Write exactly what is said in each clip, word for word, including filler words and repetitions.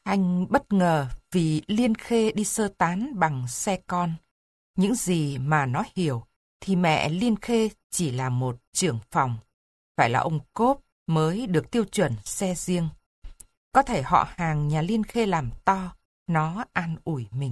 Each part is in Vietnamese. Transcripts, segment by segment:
Thanh bất ngờ vì Liên Khê đi sơ tán bằng xe con. Những gì mà nó hiểu thì mẹ Liên Khê chỉ là một trưởng phòng. Phải là ông Cốp mới được tiêu chuẩn xe riêng. Có thể họ hàng nhà Liên Khê làm to, nó an ủi mình.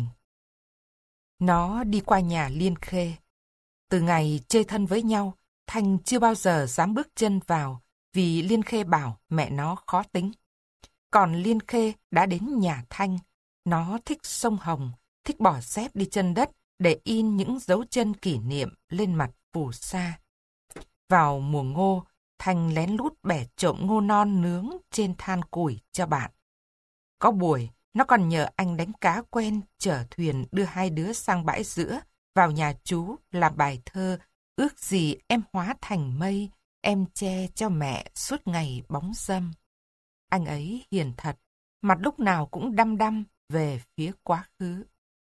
Nó đi qua nhà Liên Khê. Từ ngày chơi thân với nhau, Thanh chưa bao giờ dám bước chân vào vì Liên Khê bảo mẹ nó khó tính. Còn Liên Khê đã đến nhà Thanh. Nó thích sông Hồng, thích bỏ dép đi chân đất để in những dấu chân kỷ niệm lên mặt phù sa. Vào mùa ngô, Thanh lén lút bẻ trộm ngô non nướng trên than củi cho bạn. Có buổi, nó còn nhờ anh đánh cá quen chở thuyền đưa hai đứa sang bãi giữa, vào nhà chú làm bài thơ ước gì em hóa thành mây, em che cho mẹ suốt ngày bóng râm. Anh ấy hiền thật, mặt lúc nào cũng đăm đăm về phía quá khứ.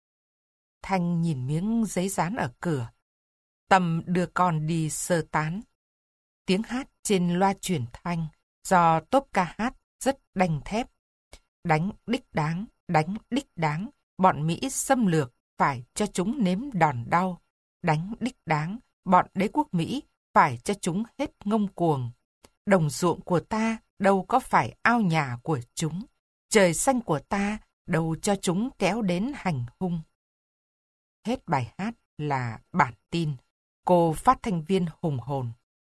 Thanh nhìn miếng giấy dán ở cửa. Tâm đưa con đi sơ tán. Tiếng hát trên loa truyền thanh do tốp ca hát rất đanh thép. Đánh đích đáng, đánh đích đáng, bọn Mỹ xâm lược phải cho chúng nếm đòn đau. Đánh đích đáng, bọn đế quốc Mỹ phải cho chúng hết ngông cuồng. Đồng ruộng của ta đâu có phải ao nhà của chúng. Trời xanh của ta đâu cho chúng kéo đến hành hung. Hết bài hát là bản tin. Cô phát thanh viên hùng hồn.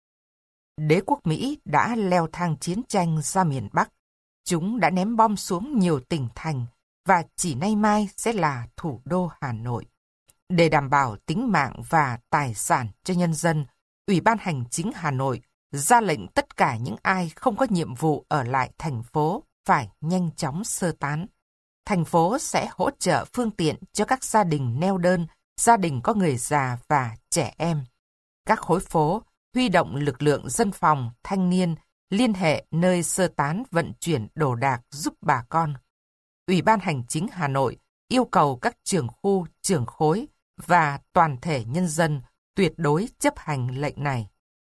Đế quốc Mỹ đã leo thang chiến tranh ra miền Bắc. Chúng đã ném bom xuống nhiều tỉnh thành và chỉ nay mai sẽ là thủ đô Hà Nội. Để đảm bảo tính mạng và tài sản cho nhân dân, Ủy ban Hành chính Hà Nội ra lệnh tất cả những ai không có nhiệm vụ ở lại thành phố phải nhanh chóng sơ tán. Thành phố sẽ hỗ trợ phương tiện cho các gia đình neo đơn, gia đình có người già và trẻ em. Các khối phố huy động lực lượng dân phòng, thanh niên, liên hệ nơi sơ tán vận chuyển đồ đạc giúp bà con. Ủy ban Hành chính Hà Nội yêu cầu các trưởng khu, trưởng khối và toàn thể nhân dân tuyệt đối chấp hành lệnh này.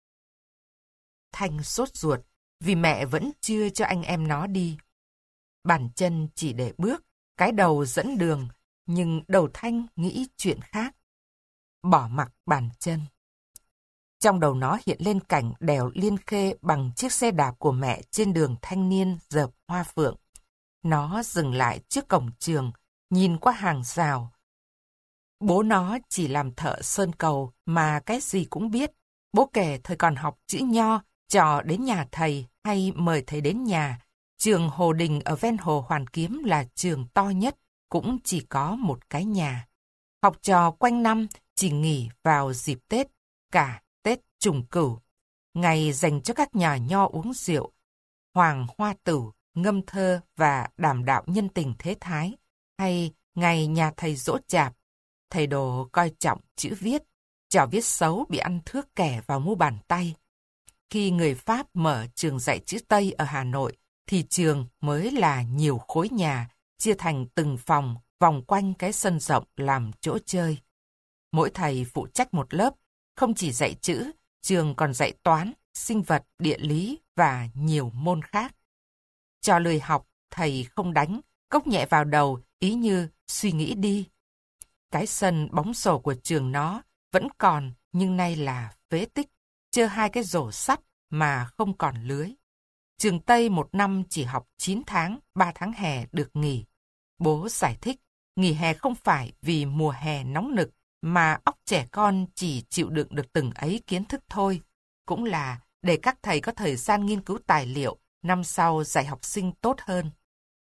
Thanh sốt ruột vì mẹ vẫn chưa cho anh em nó đi. Bàn chân chỉ để bước, cái đầu dẫn đường, nhưng đầu Thanh nghĩ chuyện khác. Bỏ mặc bàn chân. Trong đầu nó hiện lên cảnh đèo Liên Khê bằng chiếc xe đạp của mẹ trên đường Thanh Niên dợp hoa phượng. Nó dừng lại trước cổng trường, nhìn qua hàng rào. Bố nó chỉ làm thợ sơn cầu mà cái gì cũng biết. Bố kể thời còn học chữ nho, trò đến nhà thầy hay mời thầy đến nhà. Trường Hồ Đình ở ven hồ Hoàn Kiếm là trường to nhất, cũng chỉ có một cái nhà. Học trò quanh năm chỉ nghỉ vào dịp Tết, cả Tết Trùng Cửu. Ngày dành cho các nhà nho uống rượu, hoàng hoa tử, ngâm thơ và đàm đạo nhân tình thế thái, hay ngày nhà thầy giỗ chạp. Thầy đồ coi trọng chữ viết, trò viết xấu bị ăn thước kẻ vào mu bàn tay. Khi người Pháp mở trường dạy chữ Tây ở Hà Nội, thì trường mới là nhiều khối nhà, chia thành từng phòng, vòng quanh cái sân rộng làm chỗ chơi. Mỗi thầy phụ trách một lớp, không chỉ dạy chữ, trường còn dạy toán, sinh vật, địa lý và nhiều môn khác. Cho lười học, thầy không đánh, cốc nhẹ vào đầu, ý như suy nghĩ đi. Cái sân bóng rổ của trường nó vẫn còn, nhưng nay là phế tích, chơ hai cái rổ sắt mà không còn lưới. Trường Tây một năm chỉ học chín tháng, ba tháng hè được nghỉ. Bố giải thích, nghỉ hè không phải vì mùa hè nóng nực, mà óc trẻ con chỉ chịu đựng được từng ấy kiến thức thôi. Cũng là để các thầy có thời gian nghiên cứu tài liệu, năm sau dạy học sinh tốt hơn.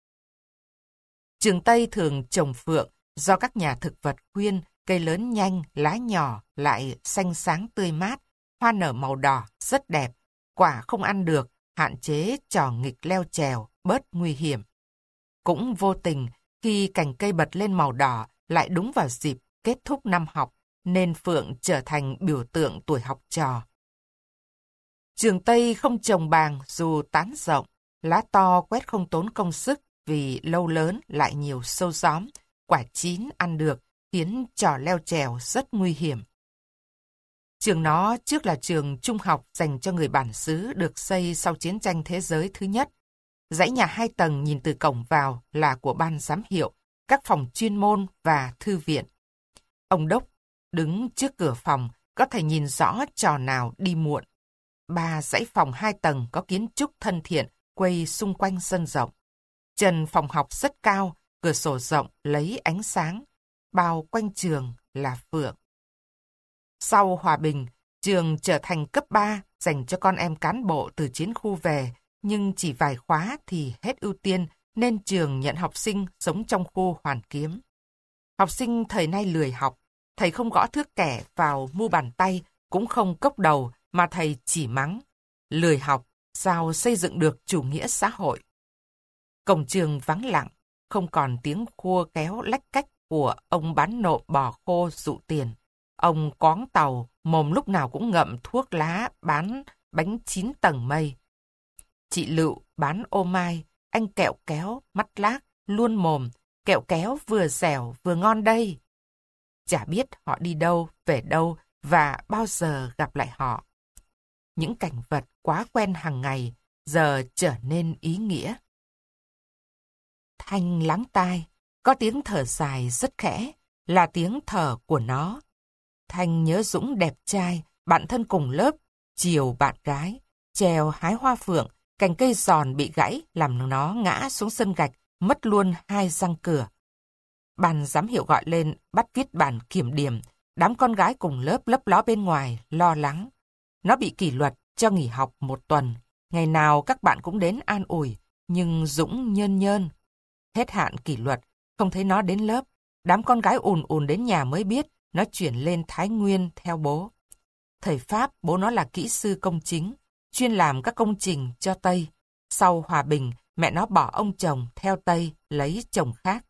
Trường Tây thường trồng phượng, do các nhà thực vật khuyên cây lớn nhanh, lá nhỏ, lại xanh sáng tươi mát, hoa nở màu đỏ, rất đẹp, quả không ăn được, hạn chế trò nghịch leo trèo, bớt nguy hiểm. Cũng vô tình, khi cành cây bật lên màu đỏ lại đúng vào dịp kết thúc năm học, nên phượng trở thành biểu tượng tuổi học trò. Trường Tây không trồng bàng dù tán rộng, lá to quét không tốn công sức vì lâu lớn lại nhiều sâu gióm, quả chín ăn được, khiến trò leo trèo rất nguy hiểm. Trường nó trước là trường trung học dành cho người bản xứ được xây sau chiến tranh thế giới thứ nhất. Dãy nhà hai tầng nhìn từ cổng vào là của ban giám hiệu, các phòng chuyên môn và thư viện. Ông Đốc đứng trước cửa phòng, có thể nhìn rõ trò nào đi muộn. Ba dãy phòng hai tầng có kiến trúc thân thiện, quây xung quanh sân rộng. Trần phòng học rất cao, cửa sổ rộng lấy ánh sáng. Bao quanh trường là phượng. Sau hòa bình, trường trở thành cấp ba dành cho con em cán bộ từ chiến khu về, nhưng chỉ vài khóa thì hết ưu tiên nên trường nhận học sinh sống trong khu Hoàn Kiếm. Học sinh thời nay lười học, thầy không gõ thước kẻ vào mu bàn tay, cũng không cốc đầu mà thầy chỉ mắng. Lười học, sao xây dựng được chủ nghĩa xã hội? Cổng trường vắng lặng, không còn tiếng khua kéo lách cách của ông bán nộm bò khô dụ tiền. Ông cóng tàu, mồm lúc nào cũng ngậm thuốc lá bán bánh chín tầng mây. Chị Lựu bán ô mai, anh kẹo kéo, mắt lác, luôn mồm, kẹo kéo vừa dẻo vừa ngon đây. Chả biết họ đi đâu, về đâu và bao giờ gặp lại họ. Những cảnh vật quá quen hàng ngày giờ trở nên ý nghĩa. Thanh lắng tai, có tiếng thở dài rất khẽ, là tiếng thở của nó. Thanh nhớ Dũng đẹp trai, bạn thân cùng lớp, chiều bạn gái, trèo hái hoa phượng, cành cây giòn bị gãy làm nó ngã xuống sân gạch, mất luôn hai răng cửa. Ban giám hiệu gọi lên bắt viết bản kiểm điểm, đám con gái cùng lớp lấp ló bên ngoài, lo lắng. Nó bị kỷ luật cho nghỉ học một tuần, ngày nào các bạn cũng đến an ủi, nhưng Dũng nhơn nhơn. Hết hạn kỷ luật, không thấy nó đến lớp, đám con gái ùn ùn đến nhà mới biết nó chuyển lên Thái Nguyên theo bố. Thời Pháp, bố nó là kỹ sư công chính, chuyên làm các công trình cho Tây. Sau hòa bình, mẹ nó bỏ ông chồng theo Tây, lấy chồng khác.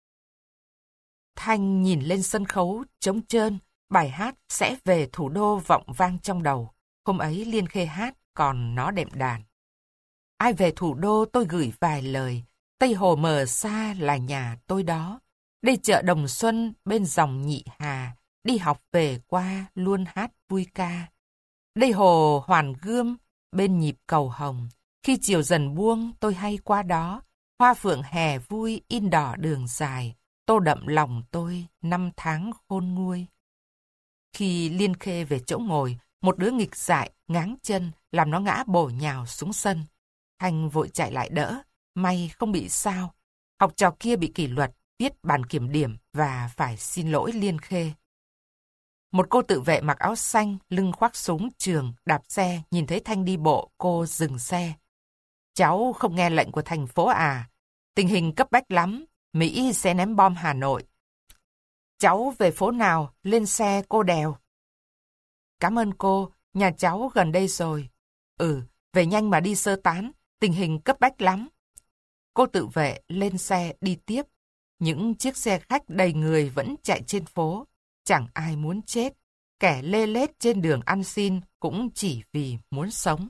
Thanh nhìn lên sân khấu trống trơn, bài hát Sẽ về thủ đô vọng vang trong đầu. Hôm ấy Liên Khê hát, còn nó đệm đàn. Ai về thủ đô tôi gửi vài lời, Tây Hồ mờ xa là nhà tôi đó. Đây chợ Đồng Xuân bên dòng Nhị Hà, đi học về qua luôn hát vui ca. Đây hồ Hoàn Gươm bên nhịp cầu hồng, khi chiều dần buông tôi hay qua đó. Hoa phượng hè vui in đỏ đường dài, tô đậm lòng tôi năm tháng khôn nguôi. Khi Liên Khê về chỗ ngồi, một đứa nghịch dại ngáng chân làm nó ngã bổ nhào xuống sân. Thanh vội chạy lại đỡ, may không bị sao. Học trò kia bị kỷ luật, viết bản kiểm điểm và phải xin lỗi Liên Khê. Một cô tự vệ mặc áo xanh, lưng khoác súng trường, đạp xe, nhìn thấy Thanh đi bộ, cô dừng xe. Cháu không nghe lệnh của thành phố à? Tình hình cấp bách lắm, Mỹ sẽ ném bom Hà Nội. Cháu về phố nào, lên xe cô đèo. Cảm ơn cô, nhà cháu gần đây rồi. Ừ, về nhanh mà đi sơ tán, tình hình cấp bách lắm. Cô tự vệ lên xe đi tiếp. Những chiếc xe khách đầy người vẫn chạy trên phố. Chẳng ai muốn chết. Kẻ lê lết trên đường ăn xin cũng chỉ vì muốn sống.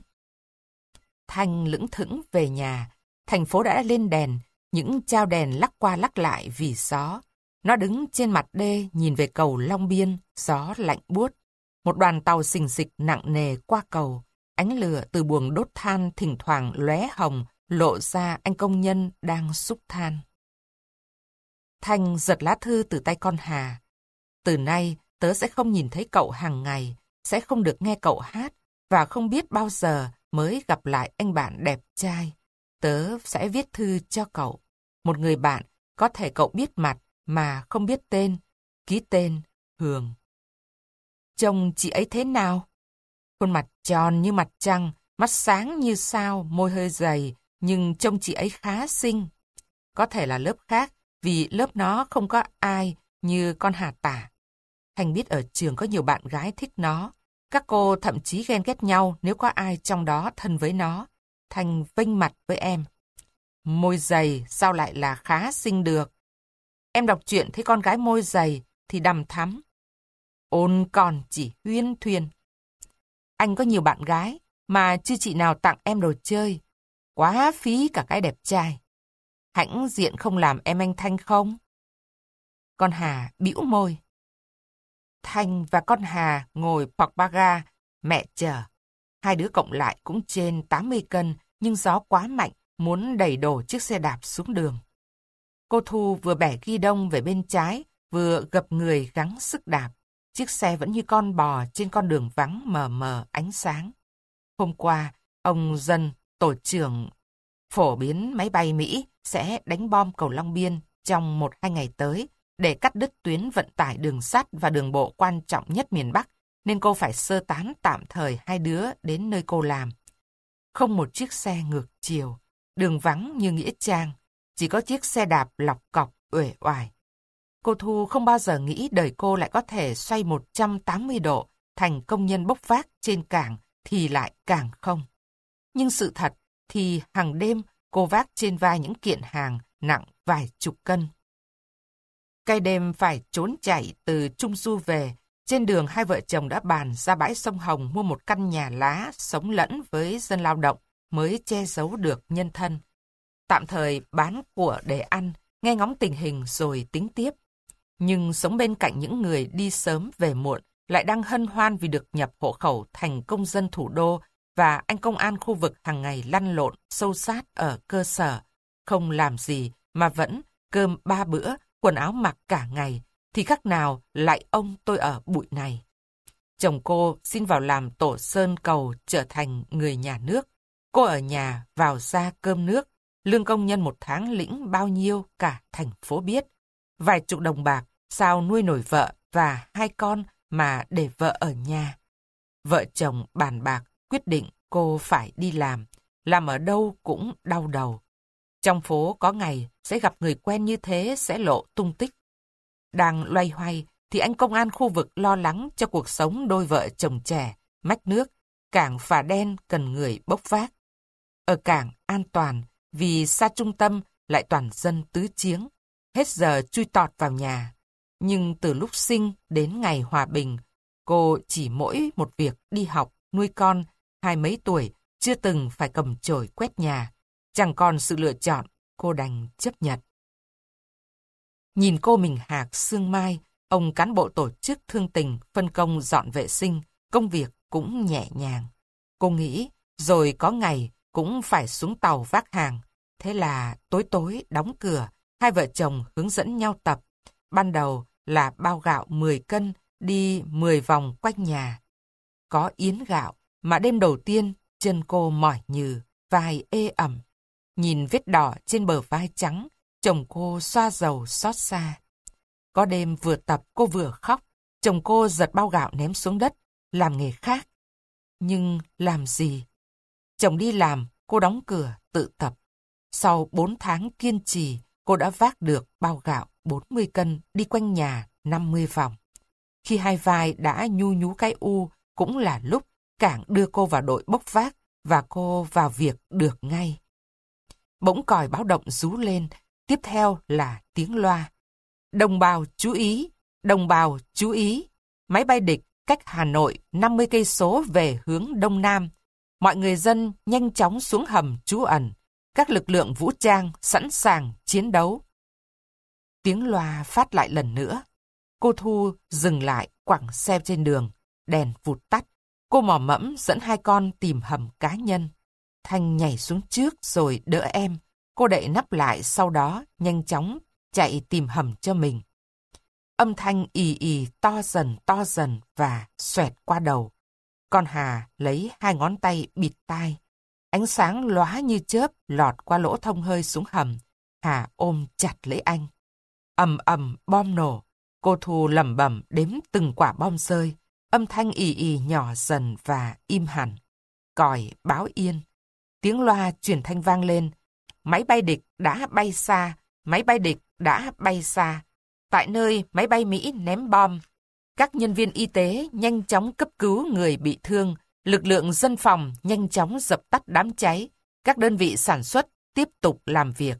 Thanh lững thững về nhà. Thành phố đã lên đèn. Những trao đèn lắc qua lắc lại vì gió. Nó đứng trên mặt đê nhìn về cầu Long Biên. Gió lạnh buốt. Một đoàn tàu xình xịch nặng nề qua cầu. Ánh lửa từ buồng đốt than thỉnh thoảng lóe hồng, lộ ra anh công nhân đang xúc than. Thanh giật lá thư từ tay con Hà. Từ nay, tớ sẽ không nhìn thấy cậu hàng ngày, sẽ không được nghe cậu hát, và không biết bao giờ mới gặp lại anh bạn đẹp trai. Tớ sẽ viết thư cho cậu. Một người bạn, có thể cậu biết mặt mà không biết tên. Ký tên Hường. Trông chị ấy thế nào? Khuôn mặt tròn như mặt trăng, mắt sáng như sao, môi hơi dày, nhưng trông chị ấy khá xinh. Có thể là lớp khác, vì lớp nó không có ai như con Hà Tả. Thanh biết ở trường có nhiều bạn gái thích nó. Các cô thậm chí ghen ghét nhau nếu có ai trong đó thân với nó. Thanh vênh mặt với em. Môi dày sao lại là khá xinh được? Em đọc truyện thấy con gái môi dày thì đằm thắm. Ôn còn chỉ huyên thuyên. Anh có nhiều bạn gái mà chưa chị nào tặng em đồ chơi. Quá phí cả cái đẹp trai. Hãnh diện không làm em anh Thanh không? Con Hà bĩu môi. Thanh và con Hà ngồi phọc ba ga, mẹ chờ. Hai đứa cộng lại cũng trên tám mươi cân, nhưng gió quá mạnh muốn đẩy đổ chiếc xe đạp xuống đường. Cô Thu vừa bẻ ghi đông về bên trái, vừa gập người gắng sức đạp. Chiếc xe vẫn như con bò trên con đường vắng mờ mờ ánh sáng. Hôm qua, ông Dân, tổ trưởng phổ biến máy bay Mỹ, sẽ đánh bom cầu Long Biên trong một hai ngày tới để cắt đứt tuyến vận tải đường sắt và đường bộ quan trọng nhất miền Bắc, nên cô phải sơ tán tạm thời hai đứa đến nơi cô làm. Không một chiếc xe ngược chiều, đường vắng như nghĩa trang, chỉ có chiếc xe đạp lọc cọc uể oải. Cô Thu không bao giờ nghĩ đời cô lại có thể xoay một trăm tám mươi độ thành công nhân bốc vác trên cảng thì lại càng không. Nhưng sự thật thì hàng đêm cô vác trên vai những kiện hàng nặng vài chục cân. Cái đêm phải trốn chạy từ Trung Du về, trên đường hai vợ chồng đã bàn ra bãi sông Hồng mua một căn nhà lá sống lẫn với dân lao động mới che giấu được nhân thân. Tạm thời bán của để ăn, nghe ngóng tình hình rồi tính tiếp. Nhưng sống bên cạnh những người đi sớm về muộn lại đang hân hoan vì được nhập hộ khẩu thành công dân thủ đô và anh công an khu vực hàng ngày lăn lộn sâu sát ở cơ sở, không làm gì mà vẫn cơm ba bữa, quần áo mặc cả ngày, thì khác nào lại ông tôi ở bụi này. Chồng cô xin vào làm tổ sơn cầu trở thành người nhà nước. Cô ở nhà vào ra cơm nước, lương công nhân một tháng lĩnh bao nhiêu cả thành phố biết. Vài chục đồng bạc, sao nuôi nổi vợ và hai con mà để vợ ở nhà. Vợ chồng bàn bạc, quyết định cô phải đi làm. Làm ở đâu cũng đau đầu. Trong phố có ngày sẽ gặp người quen như thế sẽ lộ tung tích. Đang loay hoay thì anh công an khu vực lo lắng cho cuộc sống đôi vợ chồng trẻ, mách nước, cảng Phà Đen cần người bốc vác. Ở cảng an toàn vì xa trung tâm lại toàn dân tứ chiếng, hết giờ chui tọt vào nhà. Nhưng từ lúc sinh đến ngày hòa bình, cô chỉ mỗi một việc đi học, nuôi con, hai mấy tuổi, chưa từng phải cầm chổi quét nhà. Chẳng còn sự lựa chọn, cô đành chấp nhận. Nhìn cô mình hạc sương mai, ông cán bộ tổ chức thương tình phân công dọn vệ sinh, công việc cũng nhẹ nhàng. Cô nghĩ, rồi có ngày cũng phải xuống tàu vác hàng. Thế là tối tối đóng cửa, hai vợ chồng hướng dẫn nhau tập. Ban đầu là bao gạo mười cân, đi mười vòng quanh nhà. Có yến gạo, mà đêm đầu tiên chân cô mỏi nhừ, vai ê ẩm. Nhìn vết đỏ trên bờ vai trắng, chồng cô xoa dầu xót xa. Có đêm vừa tập cô vừa khóc, chồng cô giật bao gạo ném xuống đất, làm nghề khác. Nhưng làm gì? Chồng đi làm, cô đóng cửa, tự tập. Sau bốn tháng kiên trì, cô đã vác được bao gạo bốn mươi cân đi quanh nhà năm mươi vòng. Khi hai vai đã nhu nhú cái u, cũng là lúc cảng đưa cô vào đội bốc vác và cô vào việc được ngay. Bỗng còi báo động rú lên, tiếp theo là tiếng loa. Đồng bào chú ý, đồng bào chú ý. Máy bay địch cách Hà Nội năm mươi cây số về hướng đông nam. Mọi người dân nhanh chóng xuống hầm trú ẩn. Các lực lượng vũ trang sẵn sàng chiến đấu. Tiếng loa phát lại lần nữa. Cô Thu dừng lại quẳng xe trên đường. Đèn vụt tắt. Cô mò mẫm dẫn hai con tìm hầm cá nhân. Thanh nhảy xuống trước rồi đỡ em. Cô đậy nắp lại, sau đó nhanh chóng chạy tìm hầm cho mình. Âm thanh ì ì to dần to dần và xoẹt qua đầu. Con Hà lấy hai ngón tay bịt tai. Ánh sáng lóa như chớp lọt qua lỗ thông hơi xuống hầm. Hà ôm chặt lấy anh. Ầm ầm bom nổ. Cô Thu lẩm bẩm đếm từng quả bom rơi. Âm thanh ì ì nhỏ dần và im hẳn. Còi báo yên. Tiếng loa truyền thanh vang lên. Máy bay địch đã bay xa. Máy bay địch đã bay xa. Tại nơi máy bay Mỹ ném bom, các nhân viên y tế nhanh chóng cấp cứu người bị thương. Lực lượng dân phòng nhanh chóng dập tắt đám cháy. Các đơn vị sản xuất tiếp tục làm việc.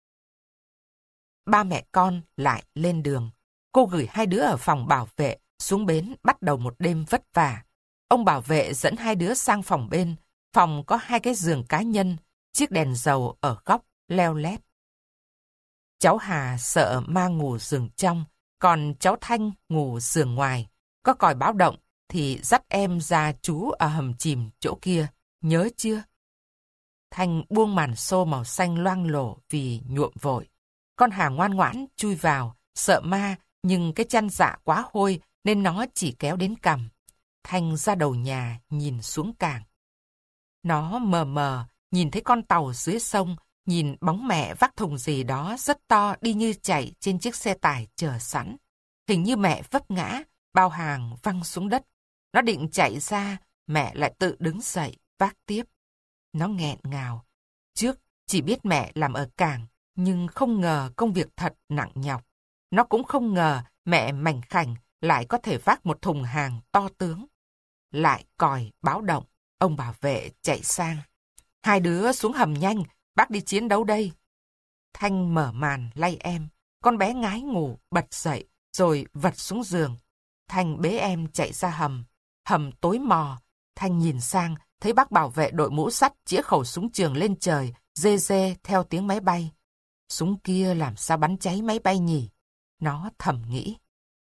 Ba mẹ con lại lên đường. Cô gửi hai đứa ở phòng bảo vệ xuống bến bắt đầu một đêm vất vả. Ông bảo vệ dẫn hai đứa sang phòng bên. Phòng có hai cái giường cá nhân, chiếc đèn dầu ở góc leo lét. Cháu Hà sợ ma ngủ giường trong, còn cháu Thanh ngủ giường ngoài. Có còi báo động thì dắt em ra trú ở hầm chìm chỗ kia, nhớ chưa? Thanh buông màn xô màu xanh loang lổ vì nhuộm vội. Con Hà ngoan ngoãn chui vào, sợ ma, nhưng cái chăn dạ quá hôi nên nó chỉ kéo đến cằm. Thanh ra đầu nhà nhìn xuống cảng. Nó mờ mờ, nhìn thấy con tàu dưới sông, nhìn bóng mẹ vác thùng gì đó rất to đi như chạy trên chiếc xe tải chờ sẵn. Hình như mẹ vấp ngã, bao hàng văng xuống đất. Nó định chạy ra, mẹ lại tự đứng dậy, vác tiếp. Nó nghẹn ngào. Trước chỉ biết mẹ làm ở cảng, nhưng không ngờ công việc thật nặng nhọc. Nó cũng không ngờ mẹ mảnh khảnh lại có thể vác một thùng hàng to tướng. Lại còi báo động, ông bảo vệ chạy sang. Hai đứa xuống hầm nhanh, bác đi chiến đấu đây. Thanh mở màn lay em, con bé ngái ngủ bật dậy rồi vật xuống giường. Thanh bế em chạy ra hầm, hầm tối mò. Thanh nhìn sang, thấy bác bảo vệ đội mũ sắt chĩa khẩu súng trường lên trời, rê rê theo tiếng máy bay. Súng kia làm sao bắn cháy máy bay nhỉ? Nó thầm nghĩ.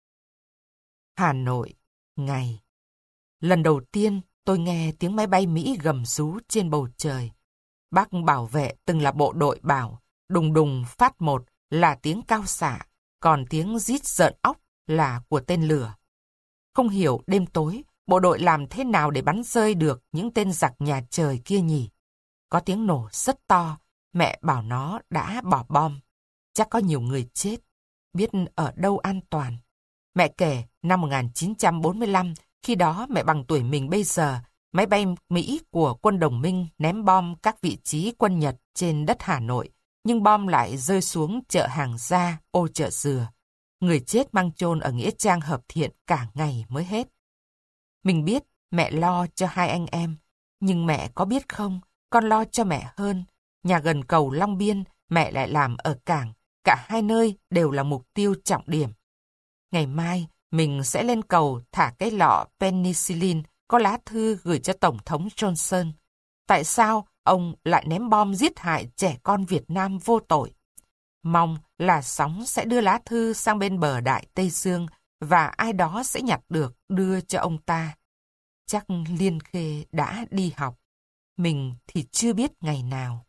Hà Nội, ngày. Lần đầu tiên tôi nghe tiếng máy bay Mỹ gầm rú trên bầu trời. Bác bảo vệ từng là bộ đội bảo, đùng đùng phát một là tiếng cao xạ, còn tiếng rít rợn óc là của tên lửa. Không hiểu đêm tối, bộ đội làm thế nào để bắn rơi được những tên giặc nhà trời kia nhỉ? Có tiếng nổ rất to, mẹ bảo nó đã bỏ bom. Chắc có nhiều người chết, biết ở đâu an toàn. Mẹ kể năm một nghìn chín trăm bốn mươi lăm, khi đó mẹ bằng tuổi mình bây giờ, máy bay Mỹ của quân đồng minh ném bom các vị trí quân Nhật trên đất Hà Nội, nhưng bom lại rơi xuống chợ Hàng Gia, ô chợ Dừa. Người chết mang chôn ở Nghĩa Trang Hợp Thiện cả ngày mới hết. Mình biết mẹ lo cho hai anh em, nhưng mẹ có biết không, con lo cho mẹ hơn. Nhà gần cầu Long Biên, mẹ lại làm ở cảng, cả hai nơi đều là mục tiêu trọng điểm. Ngày mai, mình sẽ lên cầu thả cái lọ penicillin có lá thư gửi cho Tổng thống Johnson. Tại sao ông lại ném bom giết hại trẻ con Việt Nam vô tội? Mong là sóng sẽ đưa lá thư sang bên bờ Đại Tây Dương và ai đó sẽ nhặt được đưa cho ông ta. Chắc Liên Khê đã đi học. Mình thì chưa biết ngày nào.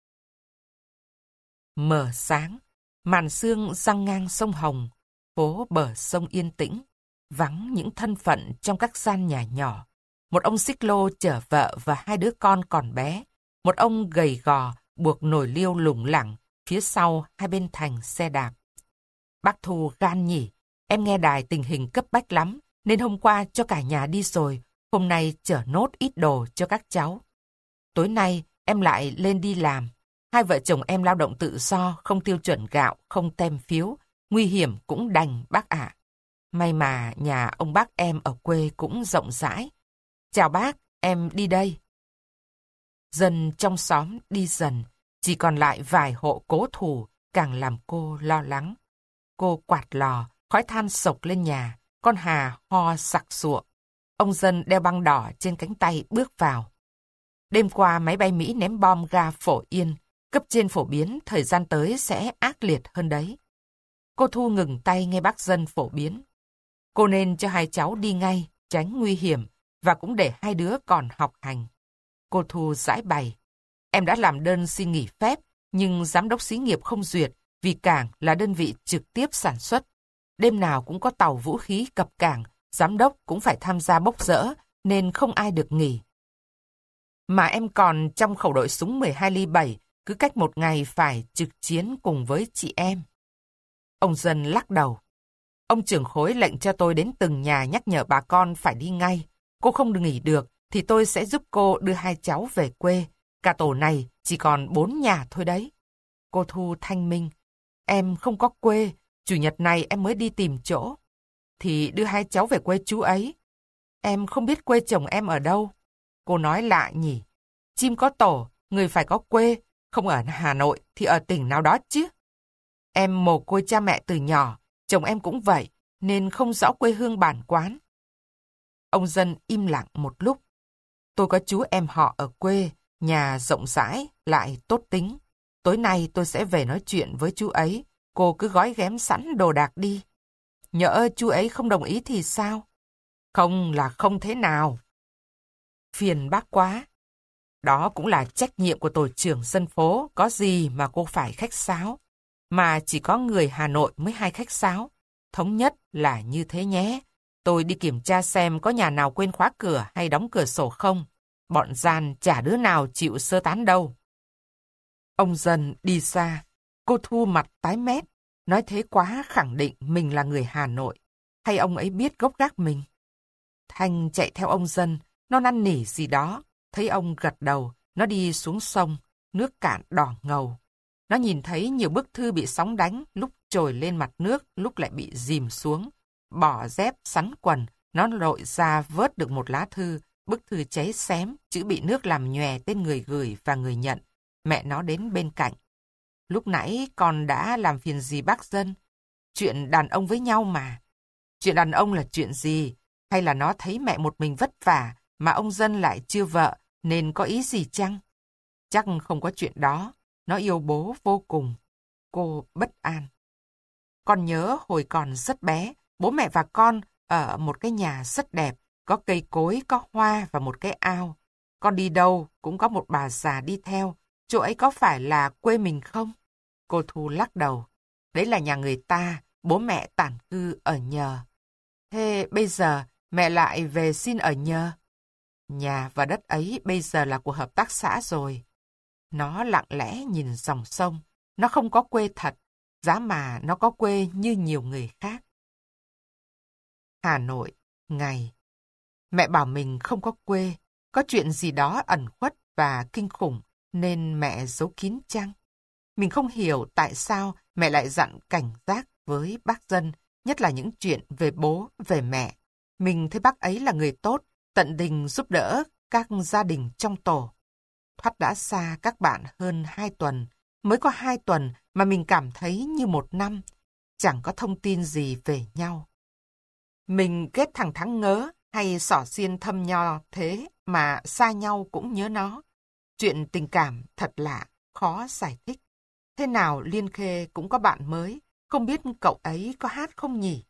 Mờ sáng, màn sương giăng ngang sông Hồng, phố bờ sông yên tĩnh, vắng những thân phận trong các gian nhà nhỏ. Một ông xích lô chở vợ và hai đứa con còn bé. Một ông gầy gò buộc nồi liêu lủng lẳng, phía sau hai bên thành xe đạp. Bác Thu gan nhỉ, em nghe đài tình hình cấp bách lắm, nên hôm qua cho cả nhà đi rồi, hôm nay chở nốt ít đồ cho các cháu. Tối nay em lại lên đi làm. Hai vợ chồng em lao động tự do, không tiêu chuẩn gạo, không tem phiếu, nguy hiểm cũng đành bác ạ. May mà nhà ông bác em ở quê cũng rộng rãi. Chào bác, em đi đây. Dân trong xóm đi dần, chỉ còn lại vài hộ cố thủ, càng làm cô lo lắng. Cô quạt lò, khói than sộc lên nhà, con Hà ho sặc sụa. Ông Dân đeo băng đỏ trên cánh tay bước vào. Đêm qua máy bay Mỹ ném bom ga Phổ Yên, cấp trên phổ biến thời gian tới sẽ ác liệt hơn đấy. Cô Thu ngừng tay nghe bác Dân phổ biến. Cô nên cho hai cháu đi ngay, tránh nguy hiểm, và cũng để hai đứa còn học hành. Cô Thu giải bày. Em đã làm đơn xin nghỉ phép, nhưng giám đốc xí nghiệp không duyệt, vì cảng là đơn vị trực tiếp sản xuất. Đêm nào cũng có tàu vũ khí cập cảng, giám đốc cũng phải tham gia bốc dỡ, nên không ai được nghỉ. Mà em còn trong khẩu đội súng mười hai ly bảy, cứ cách một ngày phải trực chiến cùng với chị em. Ông Dân lắc đầu. Ông trưởng khối lệnh cho tôi đến từng nhà nhắc nhở bà con phải đi ngay. Cô không được nghỉ được, thì tôi sẽ giúp cô đưa hai cháu về quê. Cả tổ này chỉ còn bốn nhà thôi đấy. Cô Thu thanh minh. Em không có quê, chủ nhật này em mới đi tìm chỗ. Thì đưa hai cháu về quê chú ấy. Em không biết quê chồng em ở đâu. Cô nói lạ nhỉ. Chim có tổ, người phải có quê. Không ở Hà Nội thì ở tỉnh nào đó chứ. Em mồ côi cha mẹ từ nhỏ, chồng em cũng vậy, nên không rõ quê hương bản quán. Ông Dân im lặng một lúc. Tôi có chú em họ ở quê, nhà rộng rãi, lại tốt tính. Tối nay tôi sẽ về nói chuyện với chú ấy, cô cứ gói ghém sẵn đồ đạc đi. Nhỡ chú ấy không đồng ý thì sao? Không là không thế nào. Phiền bác quá. Đó cũng là trách nhiệm của tổ trưởng dân phố, có gì mà cô phải khách sáo. Mà chỉ có người Hà Nội mới hay khách sáo. Thống nhất là như thế nhé. Tôi đi kiểm tra xem có nhà nào quên khóa cửa hay đóng cửa sổ không. Bọn gian chả đứa nào chịu sơ tán đâu. Ông Dân đi xa. Cô Thu mặt tái mét. Nói thế quá khẳng định mình là người Hà Nội. Hay ông ấy biết gốc gác mình? Thanh chạy theo ông Dân. Nó năn nỉ gì đó. Thấy ông gật đầu. Nó đi xuống sông. Nước cạn đỏ ngầu. Nó nhìn thấy nhiều bức thư bị sóng đánh. Lúc trồi lên mặt nước. Lúc lại bị dìm xuống. Bỏ dép sắn quần. Nó lội ra vớt được một lá thư. Bức thư cháy xém. Chữ bị nước làm nhòe tên người gửi và người nhận. Mẹ nó đến bên cạnh. Lúc nãy con đã làm phiền gì bác Dân? Chuyện đàn ông với nhau mà. Chuyện đàn ông là chuyện gì? Hay là nó thấy mẹ một mình vất vả mà ông Dân lại chưa vợ nên có ý gì chăng? Chắc không có chuyện đó. Nó yêu bố vô cùng. Cô bất an. Con nhớ hồi còn rất bé, bố mẹ và con ở một cái nhà rất đẹp, có cây cối, có hoa và một cái ao. Con đi đâu cũng có một bà già đi theo. Chỗ ấy có phải là quê mình không? Cô Thu lắc đầu. Đấy là nhà người ta, bố mẹ tản cư ở nhờ. Thế bây giờ mẹ lại về xin ở nhờ? Nhà và đất ấy bây giờ là của hợp tác xã rồi. Nó lặng lẽ nhìn dòng sông. Nó không có quê thật, giá mà nó có quê như nhiều người khác. Hà Nội, ngày. Mẹ bảo mình không có quê, có chuyện gì đó ẩn khuất và kinh khủng nên mẹ giấu kín chăng? Mình không hiểu tại sao mẹ lại dặn cảnh giác với bác Dân, nhất là những chuyện về bố, về mẹ. Mình thấy bác ấy là người tốt, tận tình giúp đỡ các gia đình trong tổ. Thoát đã xa các bạn hơn hai tuần, mới có hai tuần mà mình cảm thấy như một năm, chẳng có thông tin gì về nhau. Mình ghét thằng Thắng Ngớ hay xỏ xiên thâm nho thế mà xa nhau cũng nhớ nó. Chuyện tình cảm thật lạ, khó giải thích. Thế nào Liên Khê cũng có bạn mới, không biết cậu ấy có hát không nhỉ?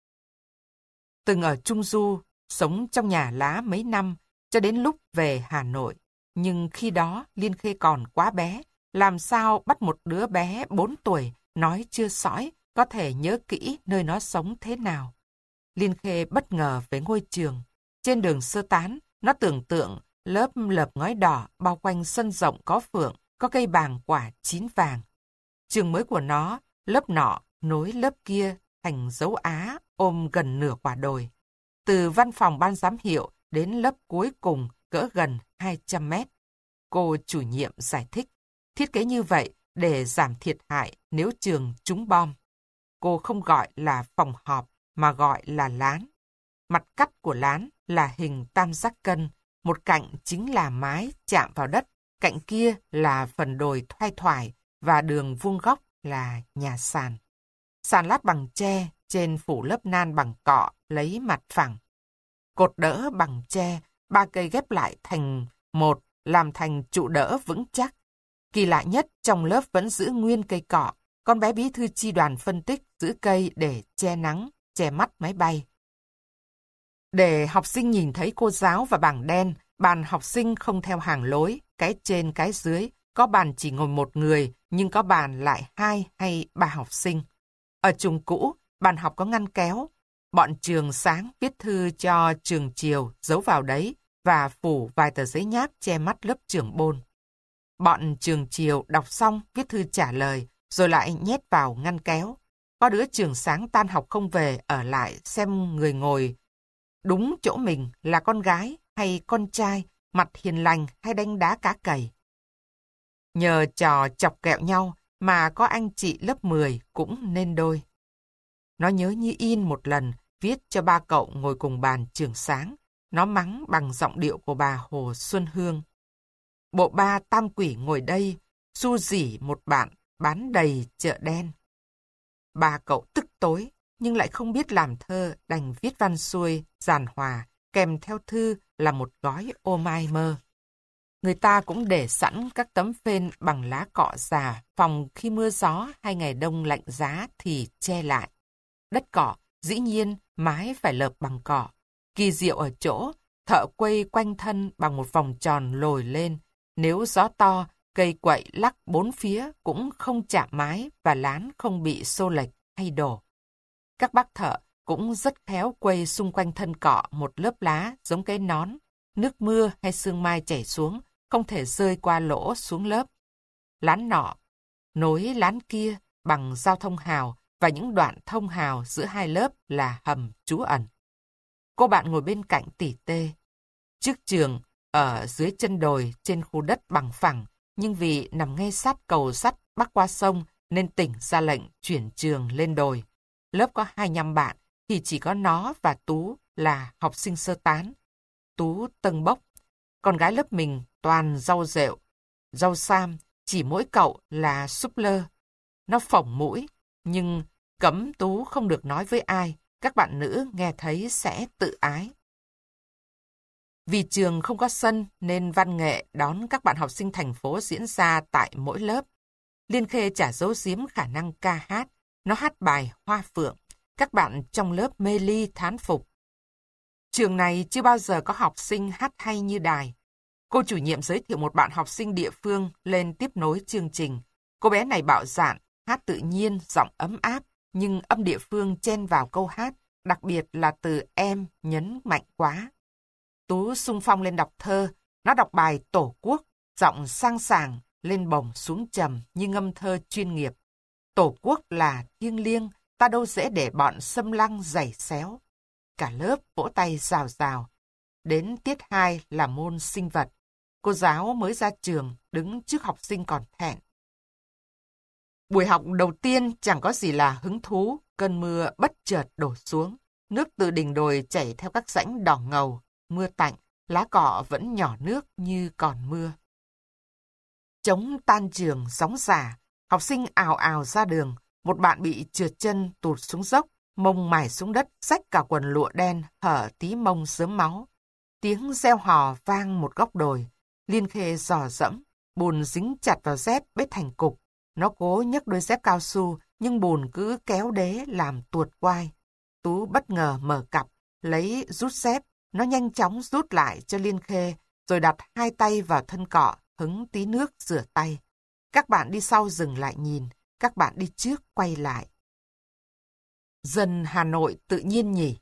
Từng ở Trung Du, sống trong nhà lá mấy năm, cho đến lúc về Hà Nội. Nhưng khi đó Liên Khê còn quá bé, làm sao bắt một đứa bé bốn tuổi, nói chưa sõi, có thể nhớ kỹ nơi nó sống thế nào. Liên Khê bất ngờ với ngôi trường. Trên đường sơ tán, nó tưởng tượng lớp lợp ngói đỏ bao quanh sân rộng có phượng, có cây bàng quả chín vàng. Trường mới của nó, lớp nọ nối lớp kia thành dấu Á ôm gần nửa quả đồi. Từ văn phòng ban giám hiệu đến lớp cuối cùng cỡ gần hai trăm mét. Cô chủ nhiệm giải thích, thiết kế như vậy để giảm thiệt hại nếu trường trúng bom. Cô không gọi là phòng họp mà gọi là lán. Mặt cắt của lán là hình tam giác cân, một cạnh chính là mái chạm vào đất, cạnh kia là phần đồi thoai thoải và đường vuông góc là nhà sàn. Sàn lát bằng tre, trên phủ lớp nan bằng cọ lấy mặt phẳng. Cột đỡ bằng tre, ba cây ghép lại thành một, làm thành trụ đỡ vững chắc. Kỳ lạ nhất trong lớp vẫn giữ nguyên cây cọ. Con bé bí thư chi đoàn phân tích giữ cây để che nắng, che mắt máy bay. Để học sinh nhìn thấy cô giáo và bảng đen, bàn học sinh không theo hàng lối, cái trên cái dưới, có bàn chỉ ngồi một người, nhưng có bàn lại hai hay ba học sinh. Ở trường cũ, bàn học có ngăn kéo. Bọn trường sáng viết thư cho trường chiều giấu vào đấy và phủ vài tờ giấy nháp che mắt lớp trưởng bôn. Bọn trường chiều đọc xong viết thư trả lời rồi lại nhét vào ngăn kéo. Có đứa trường sáng tan học không về ở lại xem người ngồi đúng chỗ mình là con gái hay con trai, mặt hiền lành hay đánh đá cá cầy. Nhờ trò chọc kẹo nhau mà có anh chị lớp mười cũng nên đôi. Nó nhớ như in một lần viết cho ba cậu ngồi cùng bàn trường sáng. Nó mắng bằng giọng điệu của bà Hồ Xuân Hương. Bộ ba tam quỷ ngồi đây, su dỉ một bạn bán đầy chợ đen. Ba cậu tức tối, nhưng lại không biết làm thơ, đành viết văn xuôi, giàn hòa, kèm theo thư là một gói ô mai mơ. Người ta cũng để sẵn các tấm phên bằng lá cọ già, phòng khi mưa gió hay ngày đông lạnh giá thì che lại. Đất cọ, dĩ nhiên, mái phải lợp bằng cọ. Kỳ diệu ở chỗ, thợ quây quanh thân bằng một vòng tròn lồi lên, Nếu gió to, cây quậy lắc bốn phía cũng không chạm mái và lán không bị xô lệch hay đổ. Các bác thợ cũng rất khéo quây xung quanh thân cọ một lớp lá giống cái nón. Nước mưa hay sương mai chảy xuống không thể rơi qua lỗ xuống lớp. Lán nọ nối lán kia bằng dao thông hào và những đoạn thông hào giữa hai lớp là hầm trú ẩn. Cô bạn ngồi bên cạnh tỉ tê. Trước trường, ở dưới chân đồi trên khu đất bằng phẳng, nhưng vì nằm ngay sát cầu sắt bắc qua sông nên tỉnh ra lệnh chuyển trường lên đồi. Lớp có hai mươi lăm bạn thì chỉ có nó và Tú là học sinh sơ tán. Tú tâng bốc, con gái lớp mình toàn rau rệu, rau sam, chỉ mỗi cậu là súp lơ. Nó phỏng mũi, nhưng cấm Tú không được nói với ai, các bạn nữ nghe thấy sẽ tự ái. Vì trường không có sân nên văn nghệ đón các bạn học sinh thành phố diễn ra tại mỗi lớp. Liên Khê chả giấu giếm khả năng ca hát, nó hát bài Hoa Phượng, các bạn trong lớp mê ly thán phục. Trường này chưa bao giờ có học sinh hát hay như Đài. Cô chủ nhiệm giới thiệu một bạn học sinh địa phương lên tiếp nối chương trình. Cô bé này bạo dạn, hát tự nhiên, giọng ấm áp, nhưng âm địa phương chen vào câu hát, đặc biệt là từ em nhấn mạnh quá. Tú xung phong lên đọc thơ, nó đọc bài Tổ quốc, giọng sang sảng, lên bổng xuống trầm như ngâm thơ chuyên nghiệp. Tổ quốc là thiêng liêng, ta đâu dễ để bọn xâm lăng giày xéo. Cả lớp vỗ tay rào rào. Đến tiết hai là môn sinh vật. Cô giáo mới ra trường, đứng trước học sinh còn thẹn. Buổi học đầu tiên chẳng có gì là hứng thú, cơn mưa bất chợt đổ xuống. Nước từ đỉnh đồi chảy theo các rãnh đỏ ngầu, mưa tạnh, lá cọ vẫn nhỏ nước như còn mưa. Trống tan trường, sóng xả, học sinh ào ào ra đường, một bạn bị trượt chân tụt xuống dốc, mông mài xuống đất, xách cả quần lụa đen, hở tí mông xớm máu. Tiếng reo hò vang một góc đồi, Liên Khê dò dẫm, bùn dính chặt vào dép bết thành cục. Nó cố nhấc đôi dép cao su, nhưng bùn cứ kéo đế làm tuột quai. Tú bất ngờ mở cặp, lấy rút dép, nó nhanh chóng rút lại cho Liên Khê, rồi đặt hai tay vào thân cọ, hứng tí nước rửa tay. Các bạn đi sau dừng lại nhìn, các bạn đi trước quay lại. Dân Hà Nội tự nhiên nhỉ?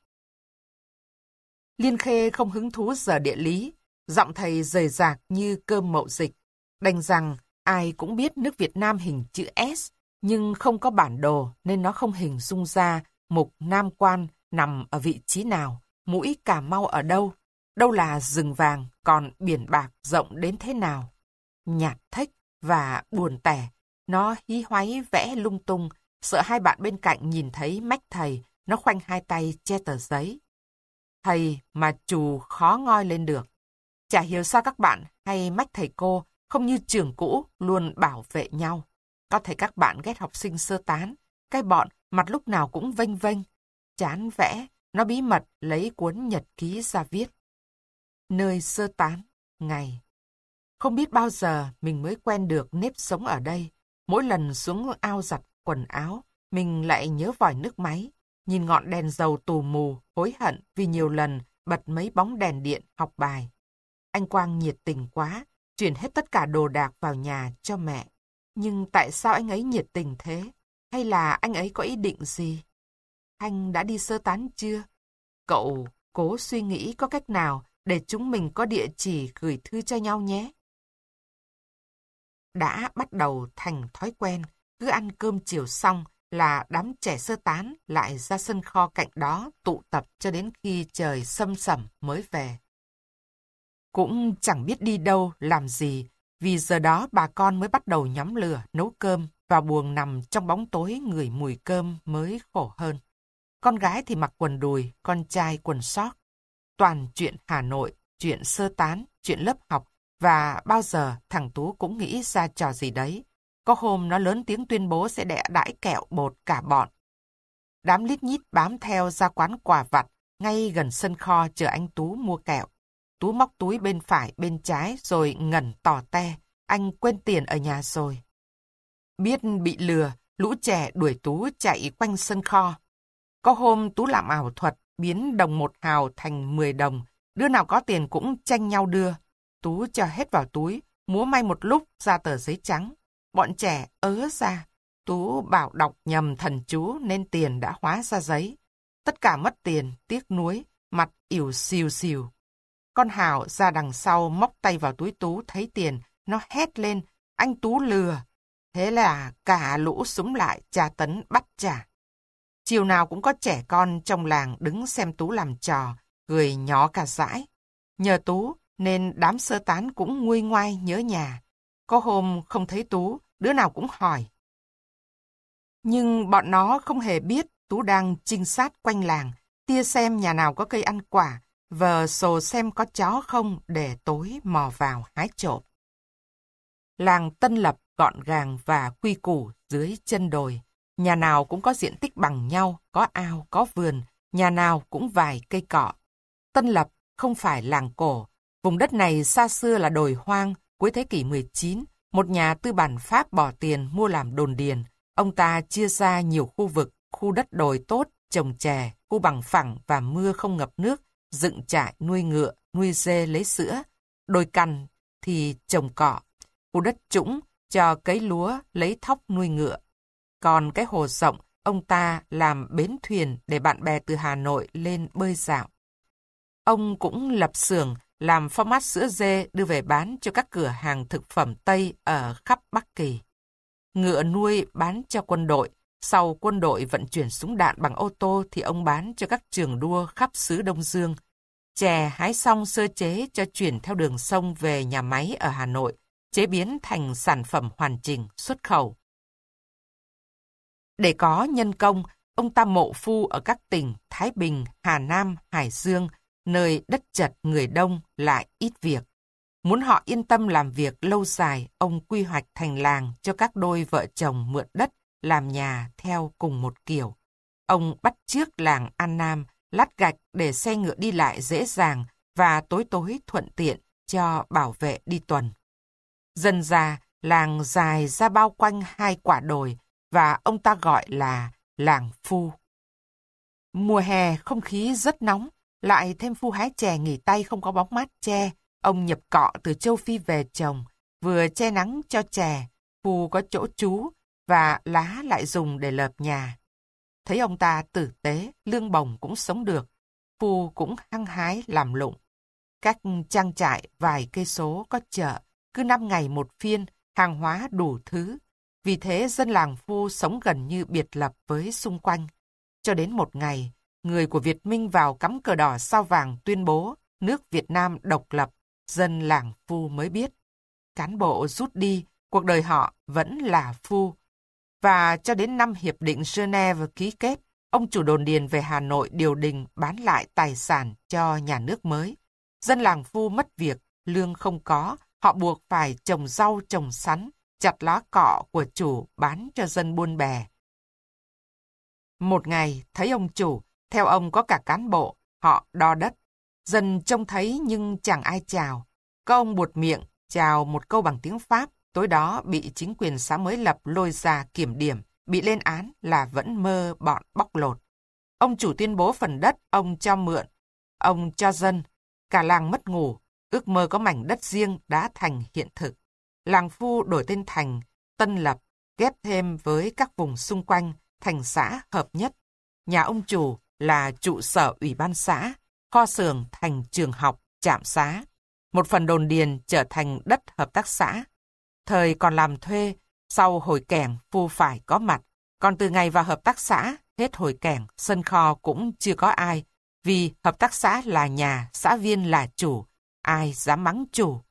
Liên Khê không hứng thú giờ địa lý, giọng thầy rời rạc như cơm mậu dịch. Đành rằng ai cũng biết nước Việt Nam hình chữ S, nhưng không có bản đồ nên nó không hình dung ra mục Nam Quan nằm ở vị trí nào, mũi Cà Mau ở đâu, đâu là rừng vàng, còn biển bạc rộng đến thế nào. Nhạt thếch và buồn tẻ, nó hí hoáy vẽ lung tung, sợ hai bạn bên cạnh nhìn thấy mách thầy, nó khoanh hai tay che tờ giấy. Thầy mà trù khó ngoi lên được. Chả hiểu sao các bạn hay mách thầy cô không như trường cũ luôn bảo vệ nhau. Có thể các bạn ghét học sinh sơ tán, cái bọn mặt lúc nào cũng vênh vênh. Chán vẽ, nó bí mật lấy cuốn nhật ký ra viết. Nơi sơ tán, ngày. Không biết bao giờ mình mới quen được nếp sống ở đây. Mỗi lần xuống ao giặt quần áo, mình lại nhớ vòi nước máy. Nhìn ngọn đèn dầu tù mù, hối hận vì nhiều lần bật mấy bóng đèn điện học bài. Anh Quang nhiệt tình quá, chuyển hết tất cả đồ đạc vào nhà cho mẹ. Nhưng tại sao anh ấy nhiệt tình thế? Hay là anh ấy có ý định gì? Anh đã đi sơ tán chưa? Cậu cố suy nghĩ có cách nào để chúng mình có địa chỉ gửi thư cho nhau nhé. Đã bắt đầu thành thói quen, cứ ăn cơm chiều xong là đám trẻ sơ tán lại ra sân kho cạnh đó tụ tập cho đến khi trời sâm sẩm mới về. Cũng chẳng biết đi đâu, làm gì, vì giờ đó bà con mới bắt đầu nhóm lửa, nấu cơm, và buồng nằm trong bóng tối ngửi mùi cơm mới khổ hơn. Con gái thì mặc quần đùi, con trai quần sót. Toàn chuyện Hà Nội, chuyện sơ tán, chuyện lớp học, và bao giờ thằng Tú cũng nghĩ ra trò gì đấy. Có hôm nó lớn tiếng tuyên bố sẽ đẻ đãi kẹo bột cả bọn. Đám lít nhít bám theo ra quán quà vặt, ngay gần sân kho chờ anh Tú mua kẹo. Tú móc túi bên phải, bên trái, rồi ngẩn tỏ te. Anh quên tiền ở nhà rồi. Biết bị lừa, lũ trẻ đuổi Tú chạy quanh sân kho. Có hôm Tú làm ảo thuật, biến đồng một hào thành mười đồng. Đứa nào có tiền cũng tranh nhau đưa. Tú cho hết vào túi, múa may một lúc ra tờ giấy trắng. Bọn trẻ ớ ra. Tú bảo đọc nhầm thần chú nên tiền đã hóa ra giấy. Tất cả mất tiền, tiếc nuối, mặt ỉu xìu xìu. Con Hào ra đằng sau móc tay vào túi Tú thấy tiền, nó hét lên, anh Tú lừa. Thế là cả lũ xúm lại tra tấn bắt trả. Chiều nào cũng có trẻ con trong làng đứng xem Tú làm trò, cười nhó cả dãi. Nhờ Tú nên đám sơ tán cũng nguôi ngoai nhớ nhà. Có hôm không thấy Tú, đứa nào cũng hỏi. Nhưng bọn nó không hề biết Tú đang trinh sát quanh làng, tia xem nhà nào có cây ăn quả, vờ sồ xem có chó không để tối mò vào hái trộm. Làng Tân Lập gọn gàng và quy củ dưới chân đồi. Nhà nào cũng có diện tích bằng nhau, có ao, có vườn, nhà nào cũng vài cây cọ. Tân Lập không phải làng cổ. Vùng đất này xa xưa là đồi hoang, cuối thế kỷ mười chín, một nhà tư bản Pháp bỏ tiền mua làm đồn điền. Ông ta chia ra nhiều khu vực, khu đất đồi tốt, trồng chè, khu bằng phẳng và mưa không ngập nước, dựng trại nuôi ngựa, nuôi dê lấy sữa. Đồi cằn thì trồng cỏ, khu đất trũng cho cấy lúa, lấy thóc nuôi ngựa. Còn cái hồ rộng, ông ta làm bến thuyền để bạn bè từ Hà Nội lên bơi dạo. Ông cũng lập xưởng làm format sữa dê đưa về bán cho các cửa hàng thực phẩm Tây ở khắp Bắc Kỳ. Ngựa nuôi bán cho quân đội, sau quân đội vận chuyển súng đạn bằng ô tô thì ông bán cho các trường đua khắp xứ Đông Dương. Chè hái xong sơ chế cho chuyển theo đường sông về nhà máy ở Hà Nội, chế biến thành sản phẩm hoàn chỉnh xuất khẩu. Để có nhân công, ông ta mộ phu ở các tỉnh Thái Bình, Hà Nam, Hải Dương, nơi đất chật người đông lại ít việc. Muốn họ yên tâm làm việc lâu dài, ông quy hoạch thành làng cho các đôi vợ chồng mượn đất, làm nhà theo cùng một kiểu. Ông bắt chước làng An Nam, lát gạch để xe ngựa đi lại dễ dàng và tối tối thuận tiện cho bảo vệ đi tuần. Dần ra, làng dài ra bao quanh hai quả đồi và ông ta gọi là làng Phu. Mùa hè không khí rất nóng, lại thêm Phu hái chè nghỉ tay không có bóng mát che. Ông nhập cọ từ châu Phi về trồng, vừa che nắng cho chè, Phu có chỗ trú và lá lại dùng để lợp nhà. Thấy ông ta tử tế, lương bổng cũng sống được, Phu cũng hăng hái làm lụng. Các trang trại vài cây số có chợ, cứ năm ngày một phiên, hàng hóa đủ thứ. Vì thế dân làng Phu sống gần như biệt lập với xung quanh. Cho đến một ngày, người của Việt Minh vào cắm cờ đỏ sao vàng tuyên bố nước Việt Nam độc lập, dân làng Phu mới biết. Cán bộ rút đi, cuộc đời họ vẫn là Phu. Và cho đến năm Hiệp định Geneva ký kết, ông chủ đồn điền về Hà Nội điều đình bán lại tài sản cho nhà nước mới. Dân làng Phu mất việc, lương không có, họ buộc phải trồng rau trồng sắn, chặt lá cọ của chủ bán cho dân buôn bè. Một ngày, thấy ông chủ, theo ông có cả cán bộ, họ đo đất. Dân trông thấy nhưng chẳng ai chào. Có ông buột miệng, chào một câu bằng tiếng Pháp, tối đó bị chính quyền xã mới lập lôi ra kiểm điểm, bị lên án là vẫn mơ bọn bóc lột. Ông chủ tuyên bố phần đất ông cho mượn, ông cho dân, cả làng mất ngủ, ước mơ có mảnh đất riêng đã thành hiện thực. Làng Phu đổi tên thành Tân Lập, ghép thêm với các vùng xung quanh thành xã hợp nhất. Nhà ông chủ là trụ sở ủy ban xã, kho xưởng thành trường học, trạm xá. Một phần đồn điền trở thành đất hợp tác xã. Thời còn làm thuê, sau hồi kẻng Phu phải có mặt. Còn từ ngày vào hợp tác xã, hết hồi kẻng, sân kho cũng chưa có ai. Vì hợp tác xã là nhà, xã viên là chủ, ai dám mắng chủ.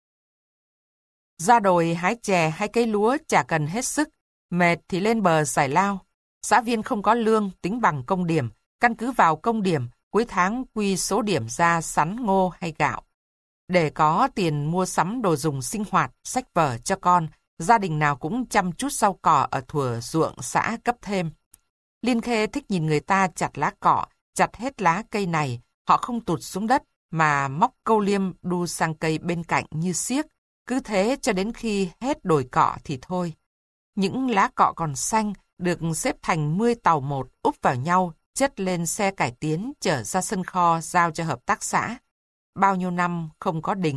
Ra đồi hái chè hay cây lúa chả cần hết sức, mệt thì lên bờ giải lao. Xã viên không có lương tính bằng công điểm, căn cứ vào công điểm, cuối tháng quy số điểm ra sắn ngô hay gạo. Để có tiền mua sắm đồ dùng sinh hoạt, sách vở cho con, gia đình nào cũng chăm chút rau cỏ ở thủa ruộng xã cấp thêm. Liên Khê thích nhìn người ta chặt lá cọ, chặt hết lá cây này, họ không tụt xuống đất mà móc câu liêm đu sang cây bên cạnh như xiếc, cứ thế cho đến khi hết đồi cọ thì thôi. Những lá cọ còn xanh được xếp thành mươi tàu một úp vào nhau, chất lên xe cải tiến chở ra sân kho giao cho hợp tác xã. Bao nhiêu năm không có đình,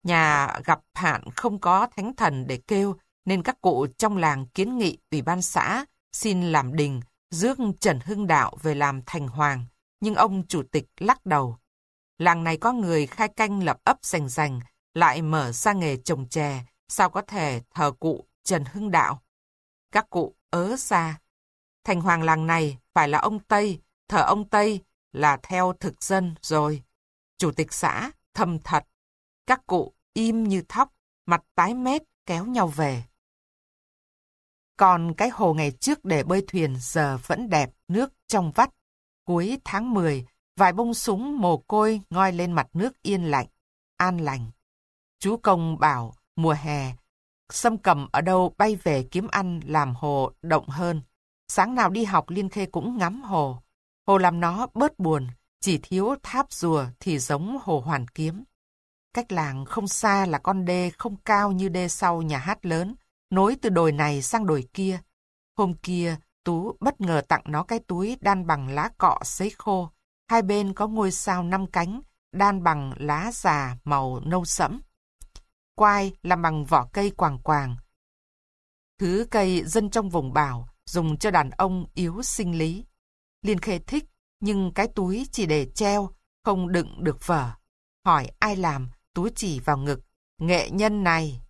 Nhà gặp hạn không có thánh thần để kêu, nên các cụ trong làng kiến nghị ủy ban xã xin làm đình, rước Trần Hưng Đạo về làm thành hoàng, nhưng ông chủ tịch lắc đầu. Làng này có người khai canh lập ấp rành rành, lại mở ra nghề trồng chè, sao có thể thờ cụ Trần Hưng Đạo? Các cụ ớ ra. Thành hoàng làng này phải là ông Tây, thờ ông Tây là theo thực dân rồi. Chủ tịch xã thầm thật. Các cụ im như thóc, mặt tái mét kéo nhau về. Còn cái hồ ngày trước để bơi thuyền giờ vẫn đẹp, nước trong vắt. Cuối tháng mười, vài bông súng mồ côi ngoi lên mặt nước yên lạnh, an lành. Chú Công bảo mùa hè, Sâm Cầm ở đâu bay về kiếm ăn làm hồ động hơn. Sáng nào đi học Liên Khê cũng ngắm hồ. Hồ làm nó bớt buồn, chỉ thiếu tháp rùa thì giống hồ Hoàn Kiếm. Cách làng không xa là con đê không cao như đê sau nhà hát lớn, nối từ đồi này sang đồi kia. Hôm kia, Tú bất ngờ tặng nó cái túi đan bằng lá cọ sấy khô. Hai bên có ngôi sao năm cánh, đan bằng lá già màu nâu sẫm. Quai làm bằng vỏ cây quàng quàng. Thứ cây dân trong vùng bảo, dùng cho đàn ông yếu sinh lý. Liên Khê thích, nhưng cái túi chỉ để treo, không đựng được vở. Hỏi ai làm, Tú chỉ vào ngực. Nghệ nhân này.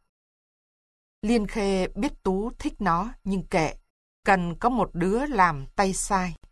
Liên Khê biết Tú thích nó, nhưng kệ. Cần có một đứa làm tay sai.